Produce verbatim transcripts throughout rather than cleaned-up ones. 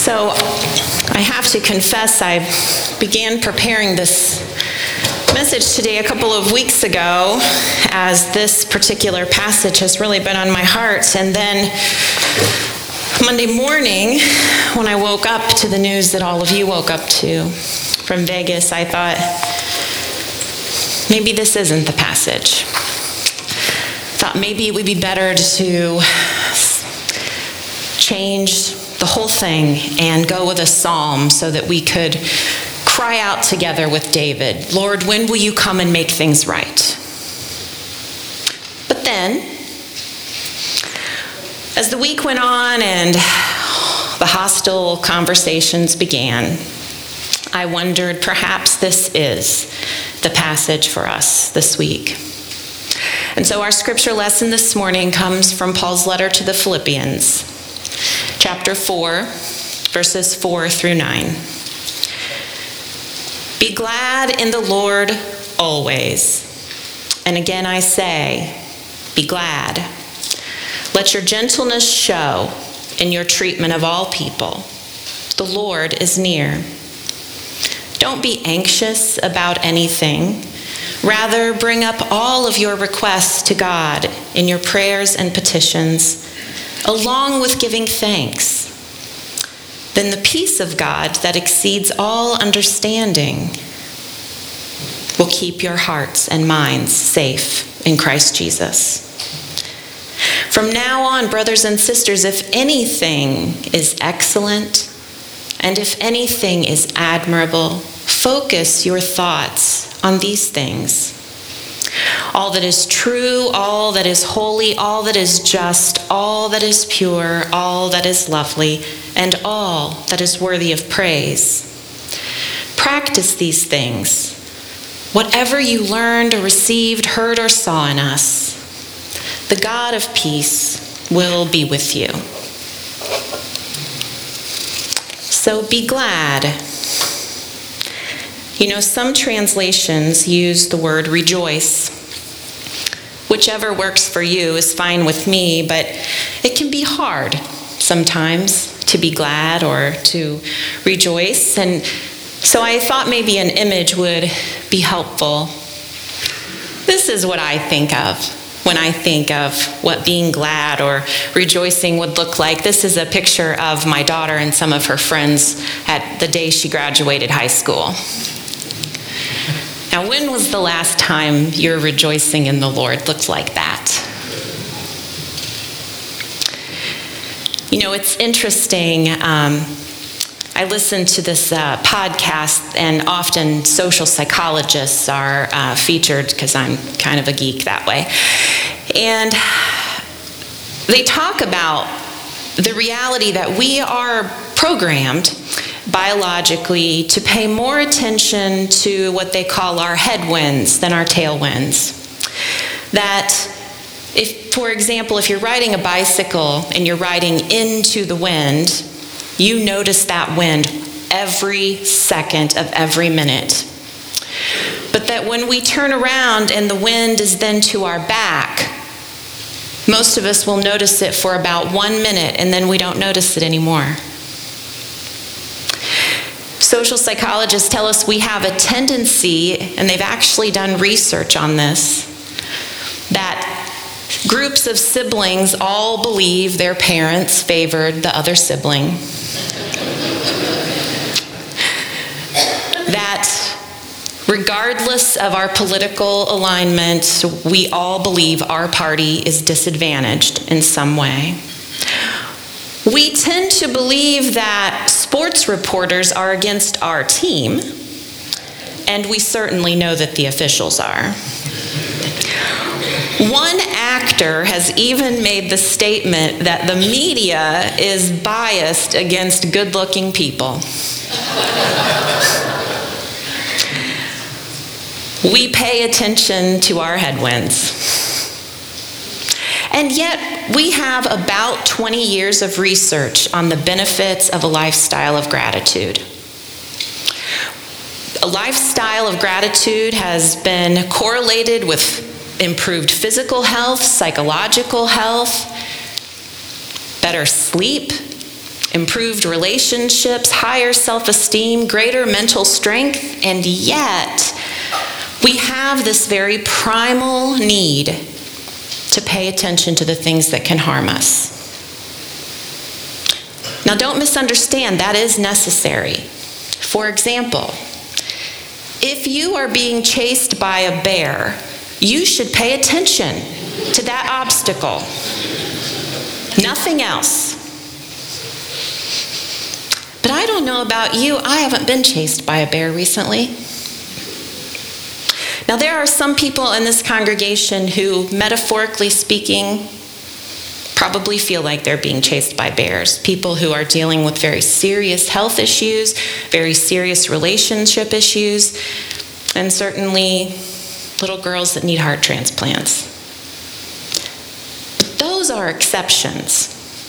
So I have to confess, I began preparing this message today a couple of weeks ago, as this particular passage has really been on my heart. And then Monday morning, when I woke up to the news that all of you woke up to from Vegas, I thought, maybe this isn't the passage. I thought maybe it would be better to change the whole thing and go with a psalm so that we could cry out together with David, Lord, when will you come and make things right? But then, as the week went on and the hostile conversations began, I wondered, perhaps this is the passage for us this week. And so our scripture lesson this morning comes from Paul's letter to the Philippians, chapter four, verses four through nine. Be glad in the Lord always. And again I say, be glad. Let your gentleness show in your treatment of all people. The Lord is near. Don't be anxious about anything. Rather, bring up all of your requests to God in your prayers and petitions, along with giving thanks. Then the peace of God that exceeds all understanding will keep your hearts and minds safe in Christ Jesus. From now on, brothers and sisters, if anything is excellent and if anything is admirable, focus your thoughts on these things. All that is true, all that is holy, all that is just, all that is pure, all that is lovely, and all that is worthy of praise. Practice these things. Whatever you learned or received, heard or saw in us, the God of peace will be with you. So be glad. You know, some translations use the word rejoice. Whichever works for you is fine with me, but it can be hard sometimes to be glad or to rejoice. And so I thought maybe an image would be helpful. This is what I think of when I think of what being glad or rejoicing would look like. This is a picture of my daughter and some of her friends at the day she graduated high school. Now, when was the last time your rejoicing in the Lord looked like that? You know, it's interesting. Um, I listen to this uh, podcast, and often social psychologists are uh, featured because I'm kind of a geek that way. And they talk about the reality that we are programmed biologically to pay more attention to what they call our headwinds than our tailwinds. That if, for example, if you're riding a bicycle and you're riding into the wind, you notice that wind every second of every minute. But that when we turn around and the wind is then to our back, most of us will notice it for about one minute and then we don't notice it anymore. Social psychologists tell us we have a tendency, and they've actually done research on this, that groups of siblings all believe their parents favored the other sibling. That regardless of our political alignment, we all believe our party is disadvantaged in some way. We tend to believe that sports reporters are against our team, and we certainly know that the officials are. One actor has even made the statement that the media is biased against good-looking people. We pay attention to our headwinds. And yet, we have about twenty years of research on the benefits of a lifestyle of gratitude. A lifestyle of gratitude has been correlated with improved physical health, psychological health, better sleep, improved relationships, higher self-esteem, greater mental strength, and yet we have this very primal need to pay attention to the things that can harm us. Now, don't misunderstand, that is necessary. For example, if you are being chased by a bear, you should pay attention to that obstacle. Nothing else. But I don't know about you, I haven't been chased by a bear recently. Now, there are some people in this congregation who, metaphorically speaking, probably feel like they're being chased by bears. People who are dealing with very serious health issues, very serious relationship issues, and certainly little girls that need heart transplants. But those are exceptions.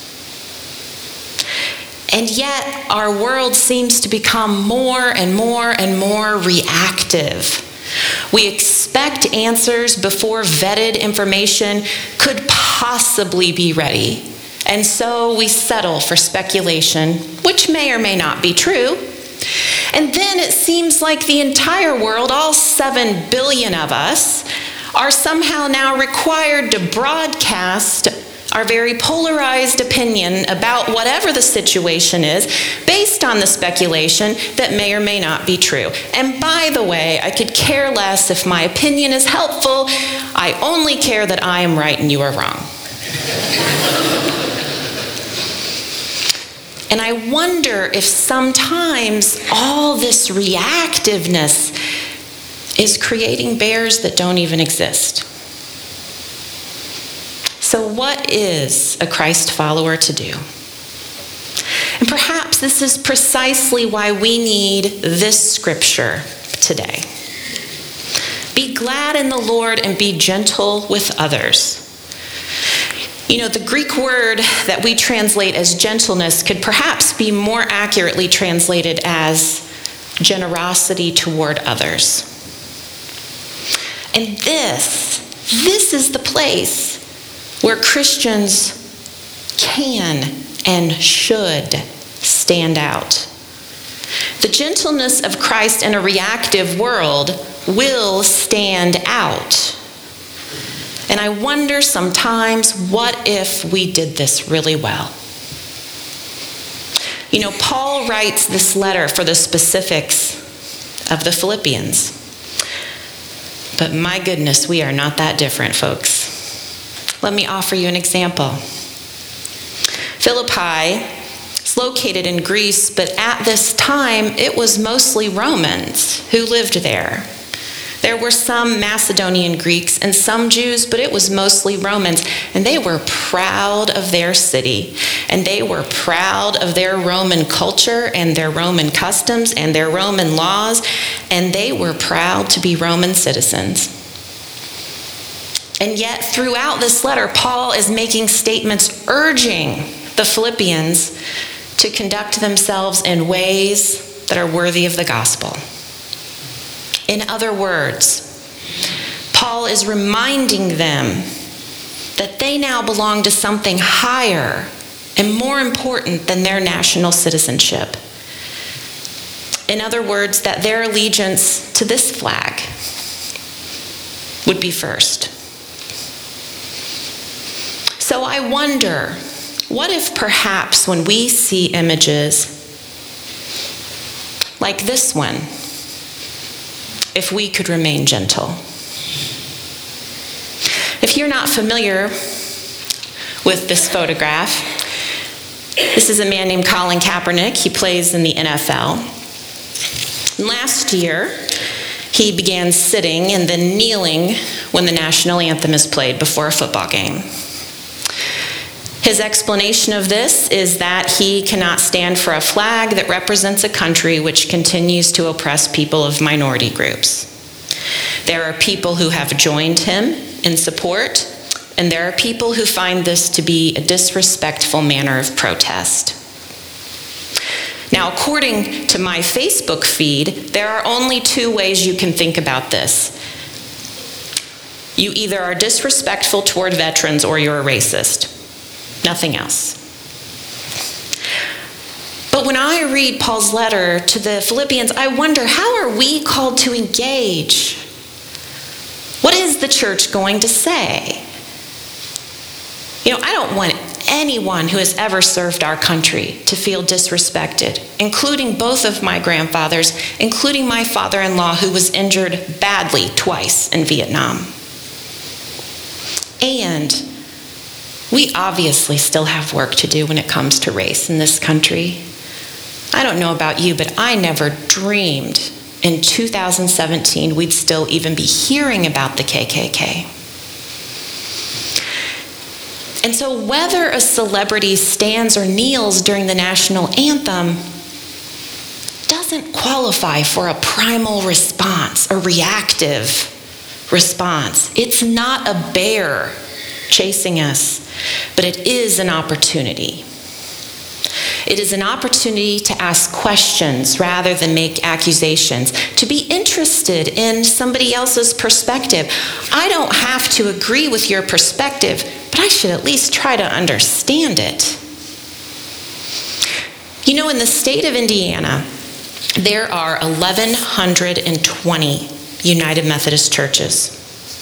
And yet, our world seems to become more and more and more reactive. We expect answers before vetted information could possibly be ready. And so we settle for speculation, which may or may not be true. And then it seems like the entire world, all seven billion of us, are somehow now required to broadcast our very polarized opinion about whatever the situation is based on the speculation that may or may not be true. And by the way, I could care less if my opinion is helpful. I only care that I am right and you are wrong. And I wonder if sometimes all this reactiveness is creating bears that don't even exist. So what is a Christ follower to do? And perhaps this is precisely why we need this scripture today. Be glad in the Lord and be gentle with others. You know, the Greek word that we translate as gentleness could perhaps be more accurately translated as generosity toward others. And this, this is the place where Christians can and should stand out. The gentleness of Christ in a reactive world will stand out. And I wonder sometimes, what if we did this really well? You know, Paul writes this letter for the specifics of the Philippians. But my goodness, we are not that different, folks. Let me offer you an example. Philippi is located in Greece, but at this time, it was mostly Romans who lived there. There were some Macedonian Greeks and some Jews, but it was mostly Romans. And they were proud of their city. And they were proud of their Roman culture and their Roman customs and their Roman laws. And they were proud to be Roman citizens. And yet, throughout this letter, Paul is making statements urging the Philippians to conduct themselves in ways that are worthy of the gospel. In other words, Paul is reminding them that they now belong to something higher and more important than their national citizenship. In other words, that their allegiance to this flag would be first. So I wonder, what if perhaps when we see images like this one, if we could remain gentle? If you're not familiar with this photograph, this is a man named Colin Kaepernick. He plays in the N F L. Last year, he began sitting and then kneeling when the national anthem is played before a football game. His explanation of this is that he cannot stand for a flag that represents a country which continues to oppress people of minority groups. There are people who have joined him in support, and there are people who find this to be a disrespectful manner of protest. Now, according to my Facebook feed, there are only two ways you can think about this. You either are disrespectful toward veterans or you're a racist. Nothing else. But when I read Paul's letter to the Philippians, I wonder, how are we called to engage? What is the church going to say? You know, I don't want anyone who has ever served our country to feel disrespected, including both of my grandfathers, including my father-in-law who was injured badly twice in Vietnam. And we obviously still have work to do when it comes to race in this country. I don't know about you, but I never dreamed in two thousand seventeen we'd still even be hearing about the K K K. And so whether a celebrity stands or kneels during the national anthem doesn't qualify for a primal response, a reactive response. It's not a bear chasing us, but it is an opportunity. It is an opportunity to ask questions rather than make accusations, to be interested in somebody else's perspective. I don't have to agree with your perspective, but I should at least try to understand it. You know, in the state of Indiana, there are one thousand one hundred twenty United Methodist churches.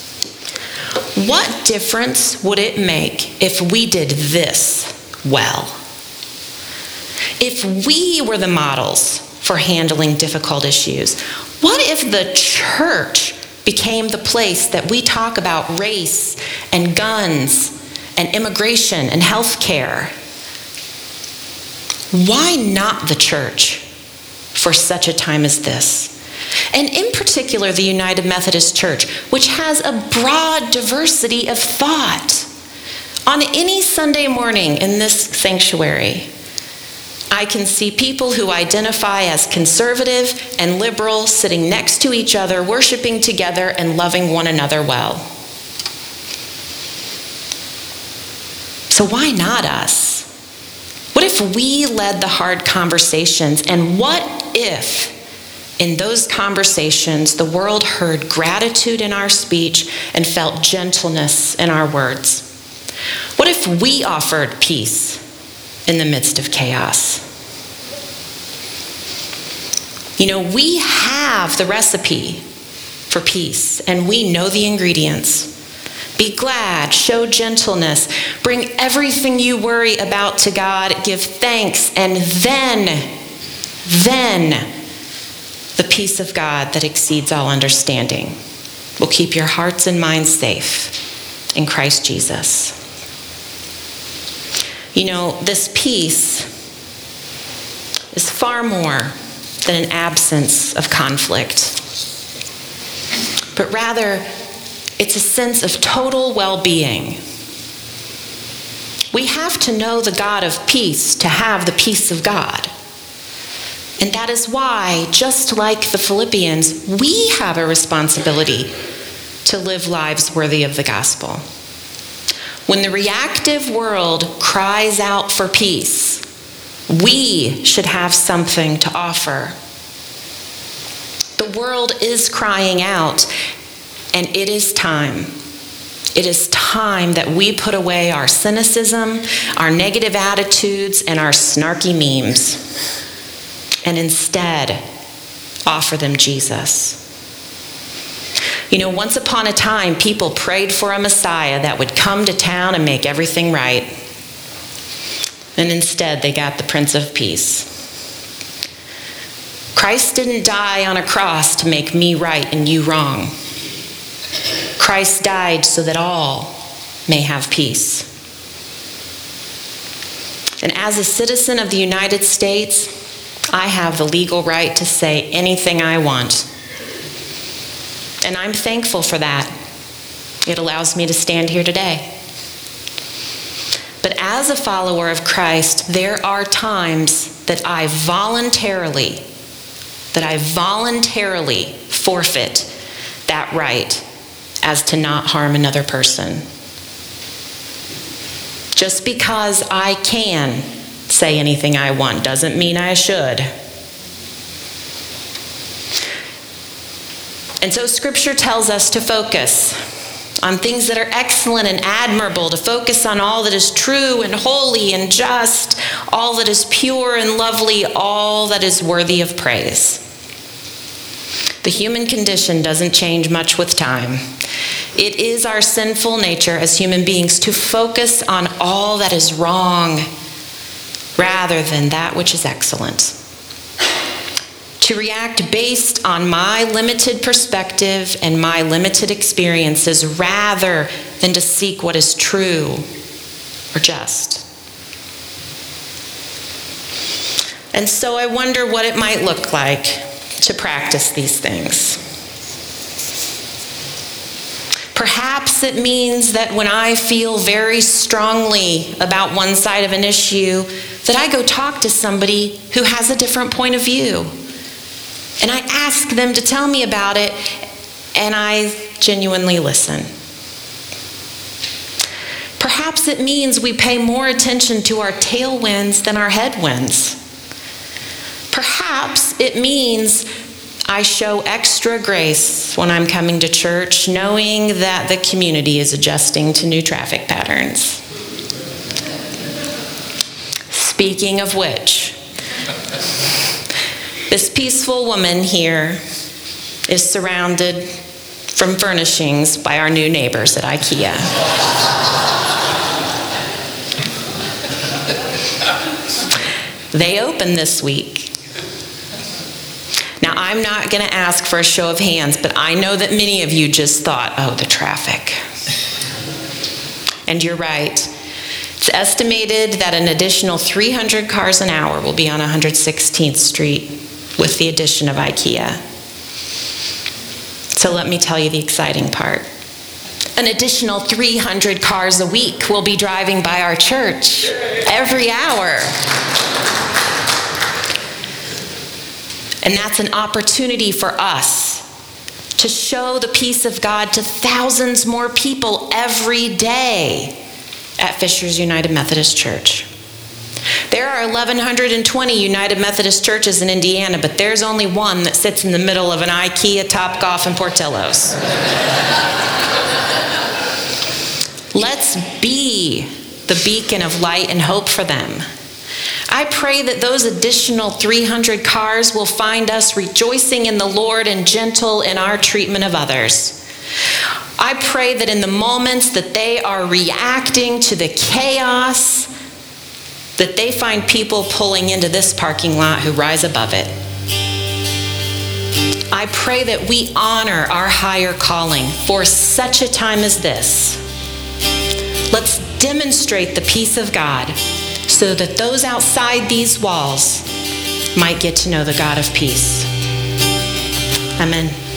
What difference would it make if we did this well? If we were the models for handling difficult issues, what if the church became the place that we talk about race and guns and immigration and health care? Why not the church for such a time as this? And in particular, the United Methodist Church, which has a broad diversity of thought. On any Sunday morning in this sanctuary, I can see people who identify as conservative and liberal sitting next to each other, worshiping together and loving one another well. So why not us? What if we led the hard conversations? And what if in those conversations the world heard gratitude in our speech and felt gentleness in our words? What if we offered peace in the midst of chaos? You know, we have the recipe for peace, and we know the ingredients. Be glad, show gentleness, bring everything you worry about to God, give thanks, and then, then, the peace of God that exceeds all understanding will keep your hearts and minds safe in Christ Jesus. You know, this peace is far more than an absence of conflict, but rather it's a sense of total well-being. We have to know the God of peace to have the peace of God. And that is why, just like the Philippians, we have a responsibility to live lives worthy of the gospel. When the reactive world cries out for peace, we should have something to offer. The world is crying out, and it is time. It is time that we put away our cynicism, our negative attitudes, and our snarky memes, and instead offer them Jesus. You know, once upon a time, people prayed for a Messiah that would come to town and make everything right. And instead, they got the Prince of Peace. Christ didn't die on a cross to make me right and you wrong. Christ died so that all may have peace. And as a citizen of the United States, I have the legal right to say anything I want. And I'm thankful for that. It allows me to stand here today. But as a follower of Christ, there are times that I voluntarily, that I voluntarily forfeit that right as to not harm another person. Just because I can say anything I want doesn't mean I should. And so Scripture tells us to focus on things that are excellent and admirable, to focus on all that is true and holy and just, all that is pure and lovely, all that is worthy of praise. The human condition doesn't change much with time. It is our sinful nature as human beings to focus on all that is wrong rather than that which is excellent. To react based on my limited perspective and my limited experiences rather than to seek what is true or just. And so I wonder what it might look like to practice these things. Perhaps it means that when I feel very strongly about one side of an issue, that I go talk to somebody who has a different point of view. And I ask them to tell me about it, and I genuinely listen. Perhaps it means we pay more attention to our tailwinds than our headwinds. Perhaps it means I show extra grace when I'm coming to church, knowing that the community is adjusting to new traffic patterns. Speaking of which, this peaceful woman here is surrounded from furnishings by our new neighbors at IKEA. They opened this week. Now, I'm not going to ask for a show of hands, but I know that many of you just thought, oh, the traffic. And you're right. It's estimated that an additional three hundred cars an hour will be on one hundred sixteenth Street with the addition of IKEA. So let me tell you the exciting part. An additional three hundred cars a week will be driving by our church every hour. And that's an opportunity for us to show the peace of God to thousands more people every day at Fishers United Methodist Church. There are one thousand one hundred twenty United Methodist churches in Indiana, but there's only one that sits in the middle of an IKEA, Topgolf, and Portillo's. Let's be the beacon of light and hope for them. I pray that those additional three hundred cars will find us rejoicing in the Lord and gentle in our treatment of others. I pray that in the moments that they are reacting to the chaos, that they find people pulling into this parking lot who rise above it. I pray that we honor our higher calling for such a time as this. Let's demonstrate the peace of God so that those outside these walls might get to know the God of peace. Amen.